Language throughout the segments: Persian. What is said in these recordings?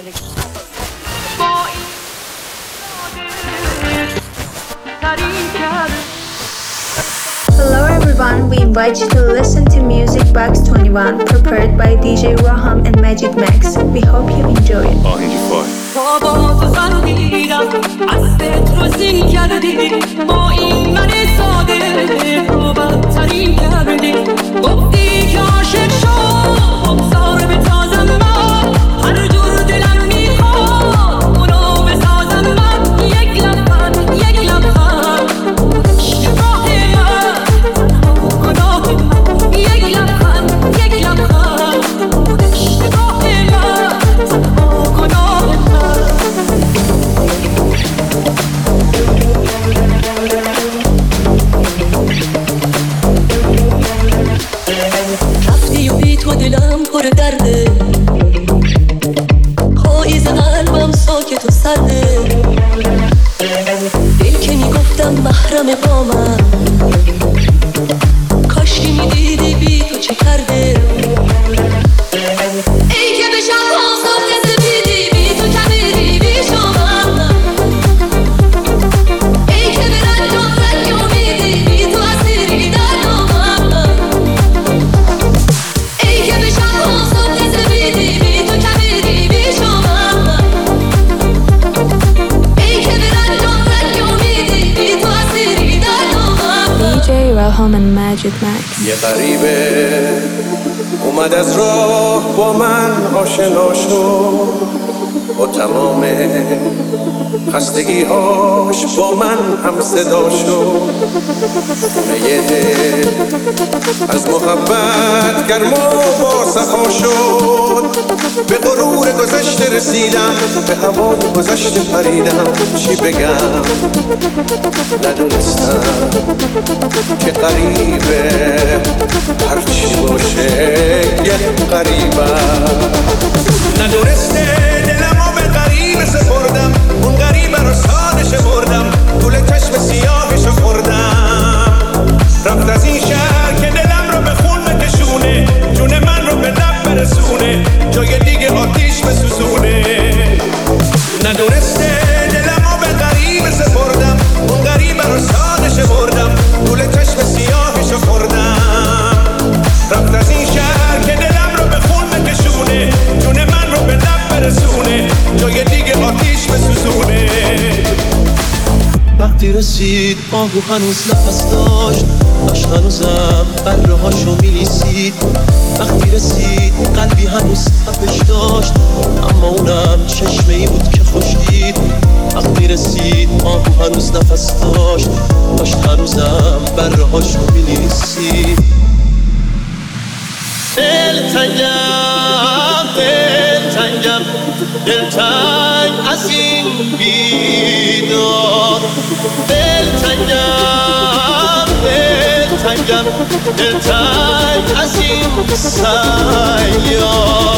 زندگی. Hello everyone, we invite you to listen to Music Box 21 prepared by DJ Raham and Magic Max. We hope you enjoy it. محرم با من کاشکی میدیدی بی تو چه کرده ای که بشم حاصل سپیدی بی تو کبیری بی شما ای که برن جان رنگ امیدی بی تو اسیری در نامم ای که بشم حاصل سپیدی بی تو کبیری بی شما ای که برن جان رنگ امیدی بی تو اسیری در نامم DJ Raham and Magic Max. یه غریبه اومد از راه با من آشنا شد با تمام خستگی‌هاش با من هم صدا شد یه دل از محبت گرم و با صفا شد به غرور گذشته رسیدم به هوای گذشته پریدم چی بگم ندونستم که غریبه هرچی باشه یه غریبم ندونسته دلمو به غریبه سپردم اون غریبه رو سادش بردم طول چشم سیاهشو خوردم رفت از این شهر که دلم رو به خون بکشونه جون من رو به لب برسونه جای دیگه آتیش بسوزونه ندونسته دلمو به غریبه سپردم اون غریبه رو سادش بردم طول چشم سیاهشو خوردم رفت از این شهر که دلم رو به خون بکشونه جون من رو به لب برسونه جای دیگه آتیش بسوزونه وقتی رسید آهو هنوز نفس داشت هنوزم بره هاشو میلیسید وقتی رسید قلبی هنوز تپش داشت اما اونم چشمه ای بود که خوش دید وقتی رسید آهو هنوز نفس داشت هنوزم بره هاشو میلیسید دلتنگ از این بیدار دلتنگ از این سیار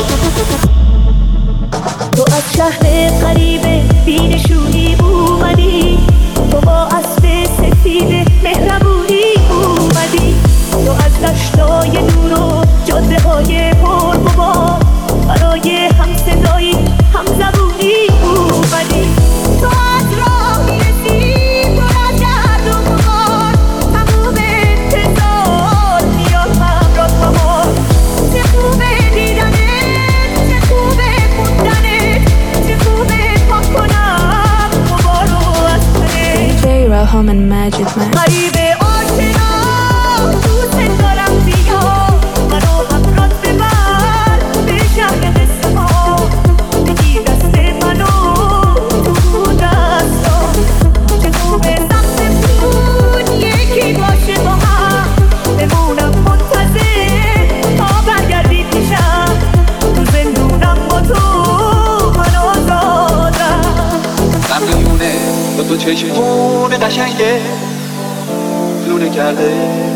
تو از شهر غریبه بینشونی اومدی تو با اسب سفید مهربونی اومدی تو از دشتای دور و جاده های پر غبار برای هم صدایی هم زبونی اومدی تو از راه میرسی پر از درد و غبار تموم انتظار میاد همراه بهار چه خوبه دیدنت چه خوبه موندنت چه خوبه پاک کنم غبارو از تنت DJ Raham and Magic Max. غریبه آشنا دوست دارم بیا منو همراه ببر به شهر قصه ها بگیر دست منو تو دستا چه خوبه سمتمون یکی باشه با هم بمونم منتظر تا برگردی پیشم تو زندونم با تو من آزادم ممنونه با تو چشمون قشنگه لونه کرده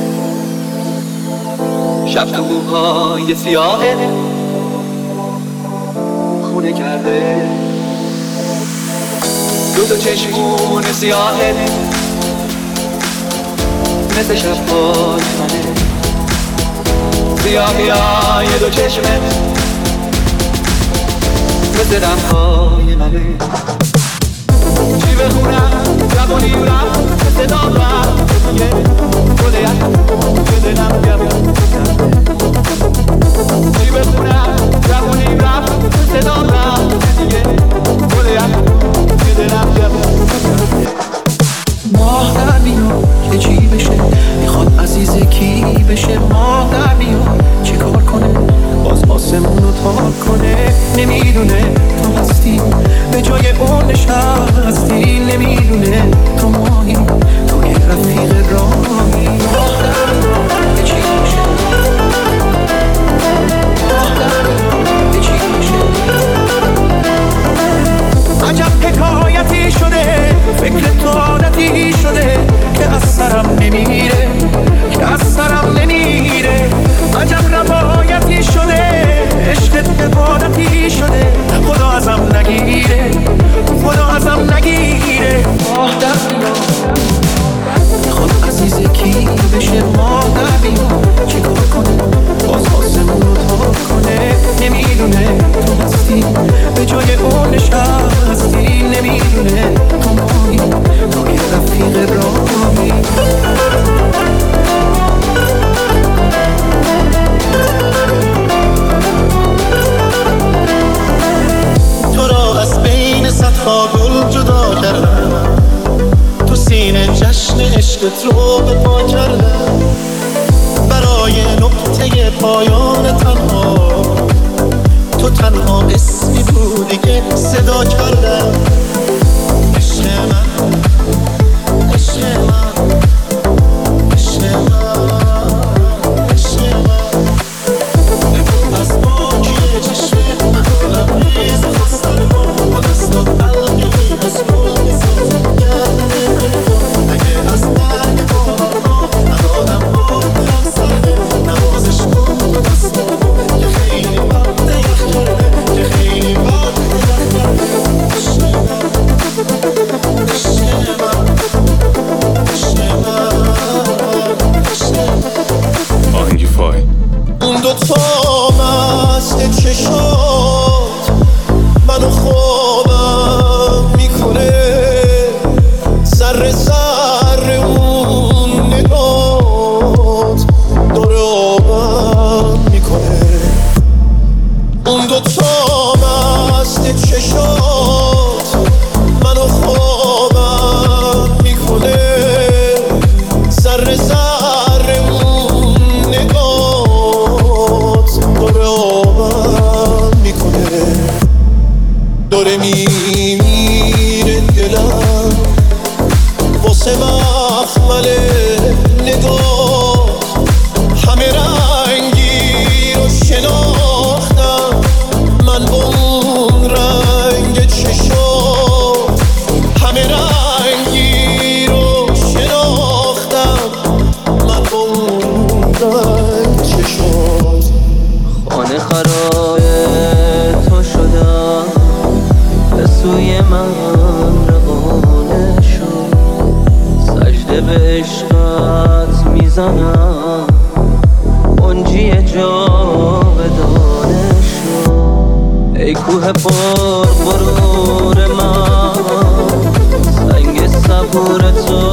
شب تو موهای سیاهه خونه کرده دو چشمون سیاهه مثل شبهای منه سیاهی های دو چشمه مثل دمهای منه. چی بخونم جوانی رفت صدا رفت دیگه گلیت که دلم جوان کرده. چی بخونم جوانی رفت صدا رفت دیگه گلیت که دلم جوان کرده. ماه در بیاد که چی بشه، میخواد عزیز کی بشه. ماه در بیاد چی کار کنه، باز آسمون رو تار کنه. نمیدونه تو هستی به جای اون نشستی، نمیدونه تو ماهی، تو یه رفیق راهی. ماه در بیاد که چی بشه، ماه در بیاد که چی بشه. عجب حکایتی شده، فکر تو عادتی شده که از سرم نمیره، که از سرم نمیره. عجب روایتی شده، عشقت عبادتی شده. خدا ازم نگیره، خدا ازم نگیره. ماه در بیاد میخواد عزیز کی بشه. ماه در بیاد چی کار کنه، باز آسمون رو تار کنه. نمیدونه تو هستی به جای اون نشستی، نمیدونه تو ماهی، تو یه رفیق راهی. تو را از بین صدها گل جدا کردم، تو سینه جشن عشقت رو به پا کردم. برای نقطه پایان تنها تو تنها اسمی بودی که صدا کردم. عشق من، عشق من، عشق من، عشق من. از باکی چشم من لبریز خستم با دستات قلبی از گل بسازم گردن تو. اگه از برگ بارها ندادم با دلم سرده، نوازش کن با دستم که خیلی وقت یخ کرده، که خیلی وقت یخ کرده. عشق من، عشق من، عشق من، عشق من. آهنگی فای اون دوتا مست چشات منو خوابم میکنه. ذره ذره اون نگات داره آبم میکنه. اون دوتا مست چشات منو خوابم میکنه. ذره ذره اون نگات داره آبم میکنه. داره میمیره دلم واسه مخمل نگاه. همه رنگی رو شناختم من با اون رنگ چشات. همه رنگی رو شناختم من با اون رنگ چشات. خانه خراب تو شدم، به سوی من روانه شد. سجده به عشقت میزنم، منجی جاودانه شد. ای کوه پر غرور من، سنگ صبور تو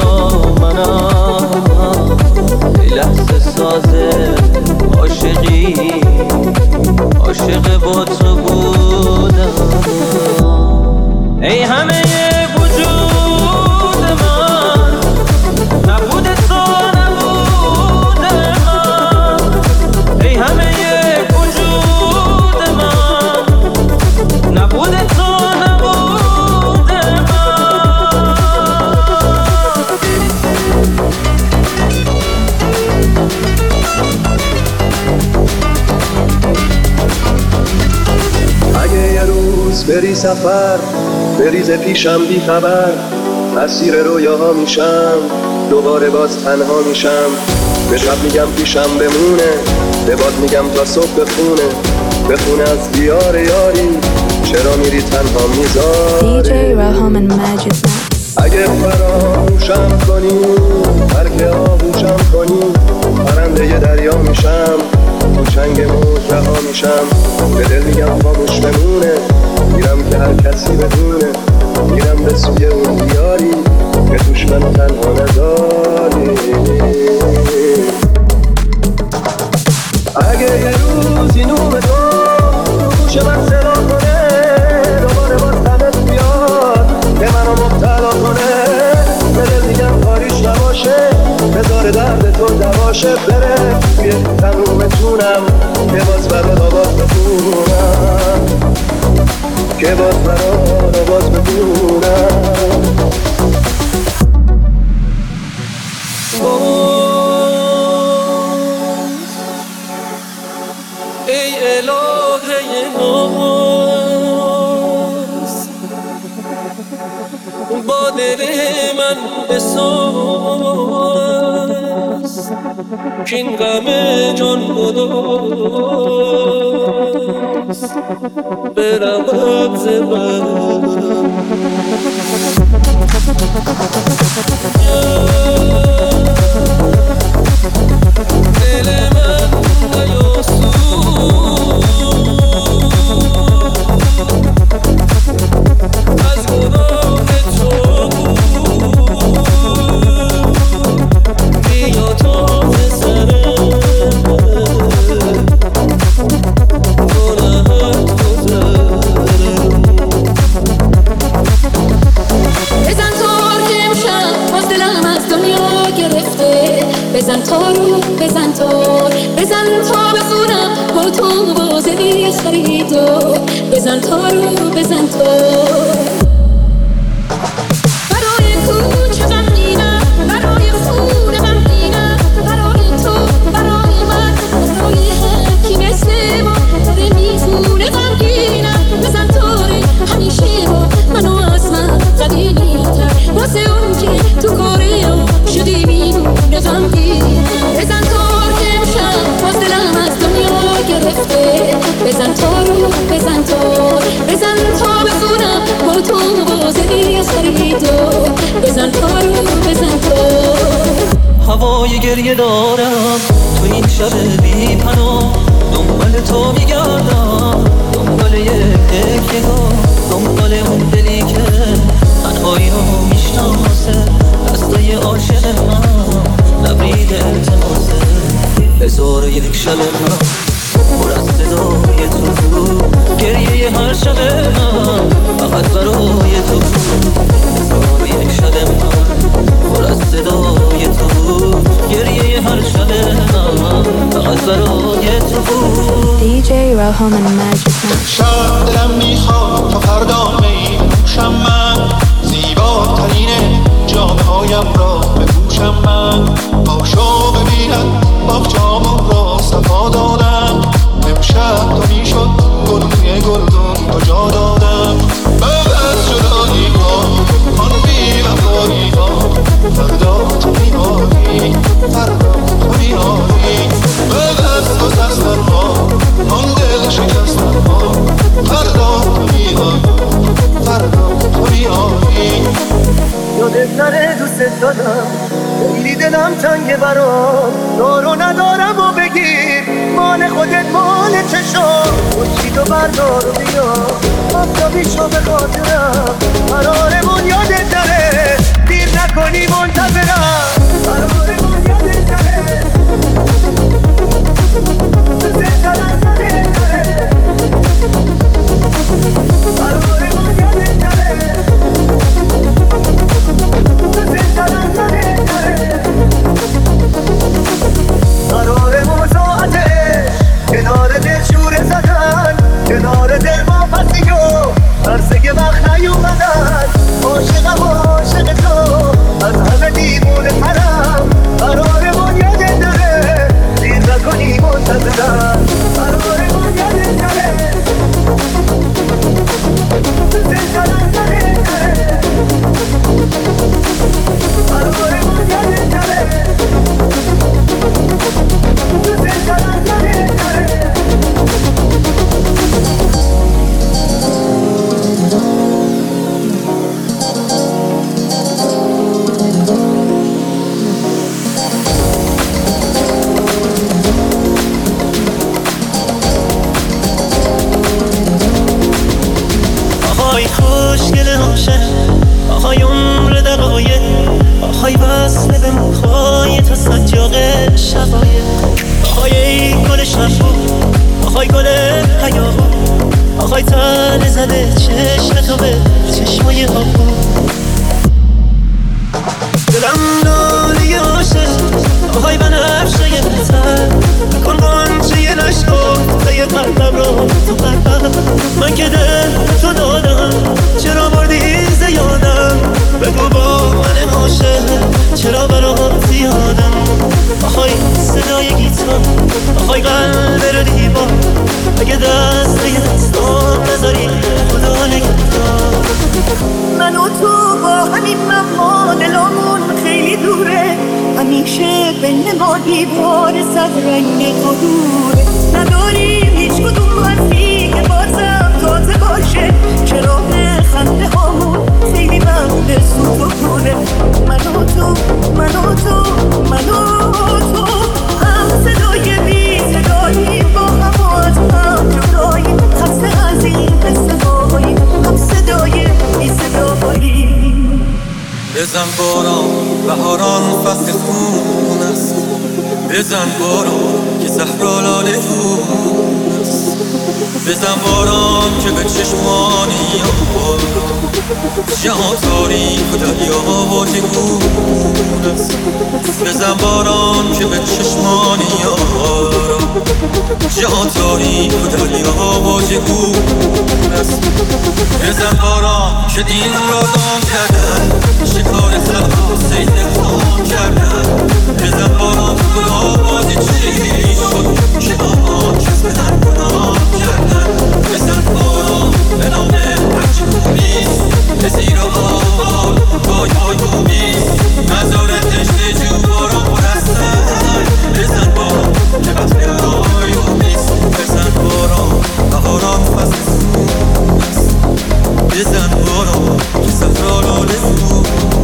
منم. ای لحظه ساز عاشقی، عاشق با تو بودم. ای همه وجود من، نبود تو نبود من. ای همه وجود من، نبود تو نبود من. اگه یه روز بری سفر، بریز پیشم بی خبر، اسیر رویاها میشم، دوباره باز تنها میشم. به شب میگم پیشم بمونه، به باد میگم تا صبح بخونه از دیار یاری. چرا میری تنها میذاری؟ DJ Raham and Magic Max. اگه فراموشم کنی، ترک آغوشم کنی، پرنده ی دریا میشم، تو چنگ موج رها میشم. به دل میگم خاموش بمونه، میرم که هر کسی بدونه، میرم به سوی اون دیاری که توش منو تنها نداری. اگه یه روزی نوم تو گوش من صدا کنه، دوباره باز تنت بیاد که منو مبتلا کنه، به دل میگم کاریش نباشه، بذار درد تو دواشه، بره توی تمومتونم که باز برات آواز بخونم، که باز برات آواز بخونم. ای الهه ناز با دل من بساز که این غم جان گداز برود ز من. دل من از گناه تو بیا تازه سرم گناهت گذرم. بزن تار که امشب باز دلم از دنیا گرفته، بزن تارو بزن تار، بزن تا بخونم با تو بازی خریدو، بزن تارو بزن تار. برای کوچه غمگینم، برای خونه غمگینم، برای تو برای من، برای هر کی مثل ما داره میخونه غمگینم. بزن تاره همیشه با منو از من قدیمی‌تر، واسه اون که تو کارم شدی میمونه غمگین. بزن تار که امشب باز دلم از دنیا گرفته، بزن تارو بزن تار، بزن تا بخونم با تو بازی خریدو، بزن تارو بزن تار. هوای گریه دارم تو این شب بی پناه، دنبال تو میگردم، دنبال یک نگاه، دنبال اون دلی که تنهایی رو میشناسه، دستای عاشق من نبرید التماسه. بذار یک شب من پر از صدای تو، گریه هر شب من فقط برای تو. بذار یک شب من پر از صدای تو، گریه هر شب من فقط برای تو. DJ Roham and Magic Max. شب دلم میخواد تا فردا میپوشم من، زیباترین جامه‌هایم را بپوشم من، باشو ببینم باغچه‌مون را صفا دادم، امشب تو میشد گلوی گلدون تو جا دادم. بعد از جدایی ها آن بی‌وفایی ها، فردا تو میایی، فردا تو میایی. بعد از تو سرسر ها آن دل شکستن ها، فردا تو میایی، فردا تو میایی. یادت نره دوست دارم، خیلی دلم تنگه برام، دارو ندارم و بگیر مال خودت مال چشم، خودشیدو بردار و بیا آفتابی شو به خاطرم، قرارمون یادت نره دیر نکنی منتظرم، قرارمون یادت نره دوست دارم یادت نره، قرارمون یادت نره قرار موضوعاتش کنار دل شوره زدن، کنار دل ما پسی و عرصه وقت نیومدن، عاشقم و عاشق تو از همه دیر بنفشه آهای عمر دقایق آهای وصله به موهای تا سجاق شبایق آهای ای گل شنبو آهای گل حیابو آهای تن زده چشم تو به چشمای آبو دلم نالی عاشق آهای بنفشه یه بهتر کن قانچه یه نشکن یه قلبم رو تو قلبم من که دل تو دادم چرا بردی زیادم بگو با من عاشق چرا برات یادم آهای صدای گیتار آهای قلب رو دیوار اگه دست یه دستان بذاری خدا نگهدار من و تو با همین ما دلامون خیلی دوره همیشه بین ما دیوار صد رنگ قدوره نداریم هیچ کدوم حرفی که بازم تازه باشه چرا خنده هامون خیلی ممنه سوت و پوره من و تو من و تو من و تو هم صدای بی صداییم با هم و از هم جداییم خسته از این قصه هاییم هم صدای بی صداییم بزن باران بهاران فصل خون است بزن باران که زهرا لاله خون است بزن باران که به چشمانی آبار جهان تاریک و دریا واژگون است بزن باران که به چشمانی آبار جهان تاریک و دریا واژگون است بزن باران که دین را دام کردن شکار خلق سید خان کردن بزن باران گناه بازی چی شد که آنها کس بدن گناه کردن بزن باران به نام هرچی خوبیست به زیر آباد بای بای خوبیست مزارت دشته جو باران برستن بزن باران که بطری رای خوبیست بزن باران بهاران فصل خون است بزن باران که صحرا لاله خون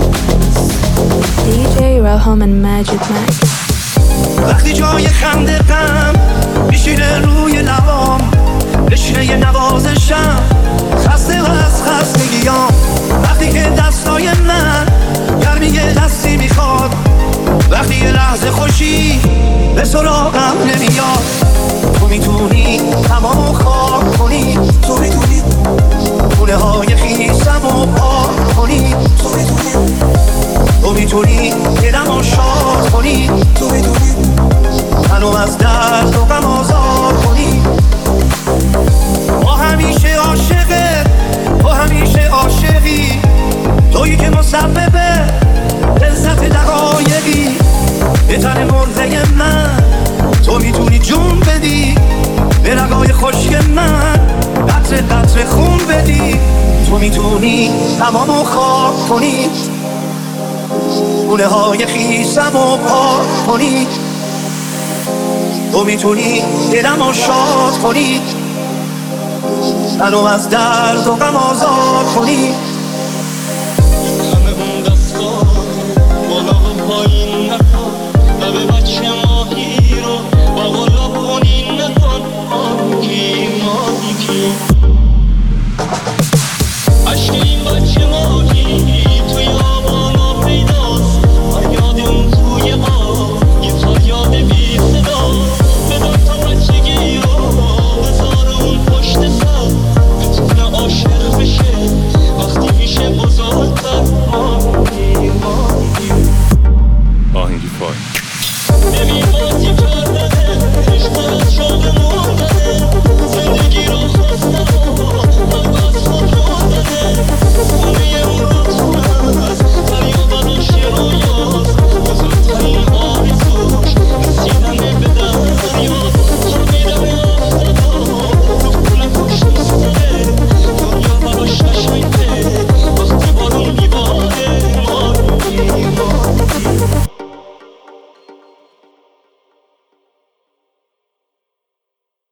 DJ Roham and Magic Max. وقتی جای خنده غم میشینه روی لبام بشینه یه نوازشم خسته و از خستگیام وقتی که دستای من گرمی یه دستی میخواد وقتی یه لحظه خوشی به سراغم نمیاد تو میتونی تمام خاک کنی تو میتونی خونه های خیسم و پاک کنی تو میتونی دلمو شاد کنی تو میتونی منو از درد و غم آزاد کنی تو همیشه عاشقه تو همیشه عاشقی تویی که مسبب لذت دقایقی به تن مرده من تو میتونی جون بدی به رگای خشک من قطره قطره خون بدی تو میتونی تمامو خاک کنی خونه های خیسم و پاک کنی تو میتونی دلمو شاد کنی منو از درد و غم آزاد کنی همه اون دستا بالا و پایین نکن لب بچم